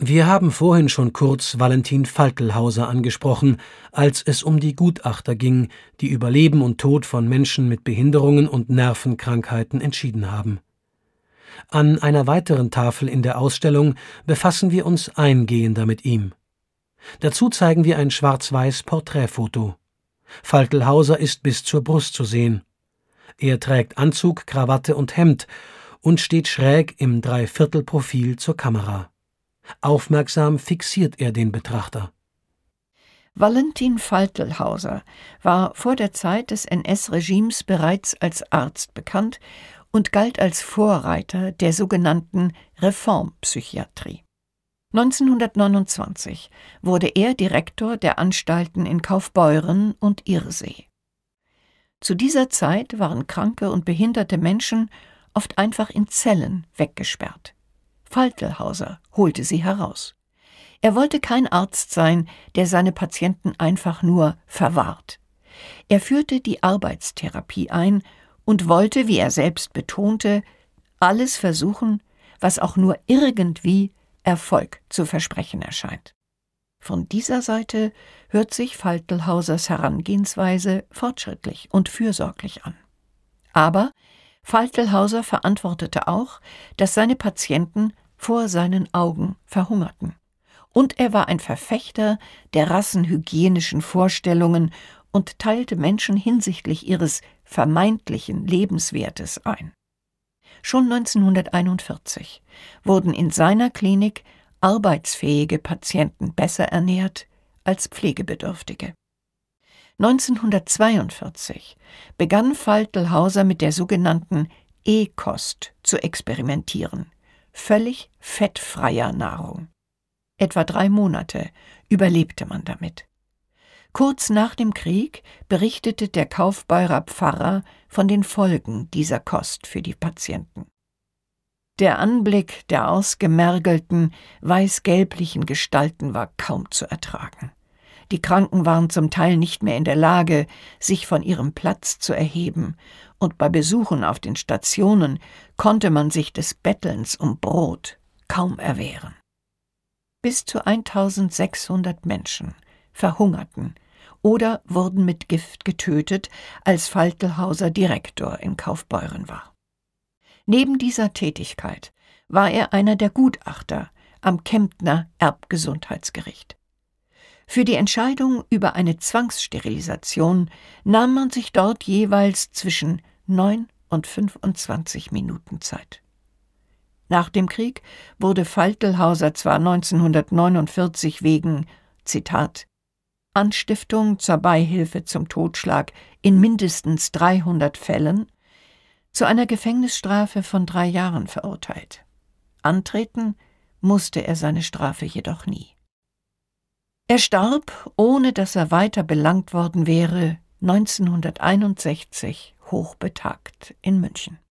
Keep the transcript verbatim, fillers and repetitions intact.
Wir haben vorhin schon kurz Valentin Faltlhauser angesprochen, als es um die Gutachter ging, die über Leben und Tod von Menschen mit Behinderungen und Nervenkrankheiten entschieden haben. An einer weiteren Tafel in der Ausstellung befassen wir uns eingehender mit ihm. Dazu zeigen wir ein schwarz-weiß Porträtfoto. Faltlhauser ist bis zur Brust zu sehen. Er trägt Anzug, Krawatte und Hemd und steht schräg im Dreiviertelprofil zur Kamera. Aufmerksam fixiert er den Betrachter. Valentin Faltlhauser war vor der Zeit des N S-Regimes bereits als Arzt bekannt und galt als Vorreiter der sogenannten Reformpsychiatrie. neunzehnhundertneunundzwanzig wurde er Direktor der Anstalten in Kaufbeuren und Irsee. Zu dieser Zeit waren kranke und behinderte Menschen oft einfach in Zellen weggesperrt. Faltlhauser holte sie heraus. Er wollte kein Arzt sein, der seine Patienten einfach nur verwahrt. Er führte die Arbeitstherapie ein und wollte, wie er selbst betonte, alles versuchen, was auch nur irgendwie Erfolg zu versprechen erscheint. Von dieser Seite hört sich Faltlhausers Herangehensweise fortschrittlich und fürsorglich an. Aber Faltlhauser verantwortete auch, dass seine Patienten vor seinen Augen verhungerten. Und er war ein Verfechter der rassenhygienischen Vorstellungen und teilte Menschen hinsichtlich ihres vermeintlichen Lebenswertes ein. Schon neunzehnhunderteinundvierzig wurden in seiner Klinik arbeitsfähige Patienten besser ernährt als pflegebedürftige. neunzehnhundertzweiundvierzig begann Faltlhauser mit der sogenannten E-Kost zu experimentieren, völlig fettfreier Nahrung. Etwa drei Monate überlebte man damit. Kurz nach dem Krieg berichtete der Kaufbeurer Pfarrer von den Folgen dieser Kost für die Patienten. Der Anblick der ausgemergelten, weiß-gelblichen Gestalten war kaum zu ertragen. Die Kranken waren zum Teil nicht mehr in der Lage, sich von ihrem Platz zu erheben, und bei Besuchen auf den Stationen konnte man sich des Bettelns um Brot kaum erwehren. Bis zu eintausendsechshundert Menschen verhungerten oder wurden mit Gift getötet, als Faltlhauser Direktor in Kaufbeuren war. Neben dieser Tätigkeit war er einer der Gutachter am Kemptner Erbgesundheitsgericht. Für die Entscheidung über eine Zwangssterilisation nahm man sich dort jeweils zwischen neun und fünfundzwanzig Minuten Zeit. Nach dem Krieg wurde Faltlhauser zwar neunzehnhundertneunundvierzig wegen, Zitat, Anstiftung zur Beihilfe zum Totschlag in mindestens dreihundert Fällen zu einer Gefängnisstrafe von drei Jahren verurteilt. Antreten musste er seine Strafe jedoch nie. Er starb, ohne dass er weiter belangt worden wäre, neunzehnhunderteinundsechzig hochbetagt in München.